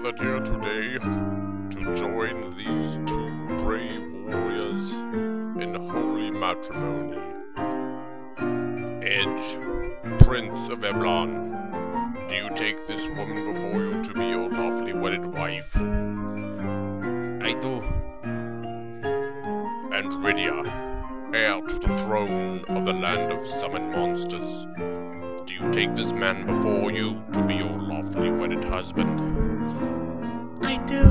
gathered here today to join these two brave warriors in holy matrimony. Edge, Prince of Eblon, do you take this woman before you to be your lawfully wedded wife? I do. And Rydia, heir to the throne of the land of summoned monsters, do you take this man before you to be your lawfully wedded husband? I do.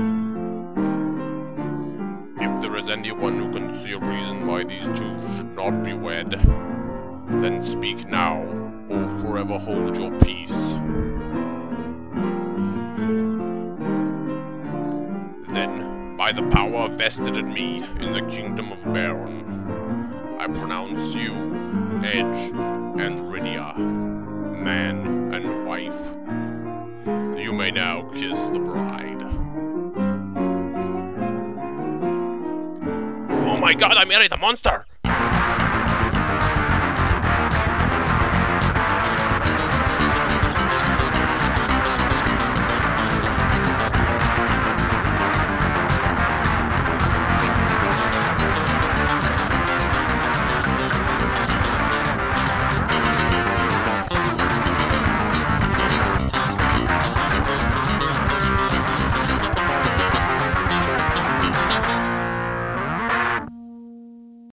If there is anyone who can see a reason why these two should not be wed, then speak now, or forever hold your peace. Then, by the power vested in me in the kingdom of Baron, I pronounce you, Edge and Rydia, man and wife. You may now kiss the bride. Oh my god, I married a monster!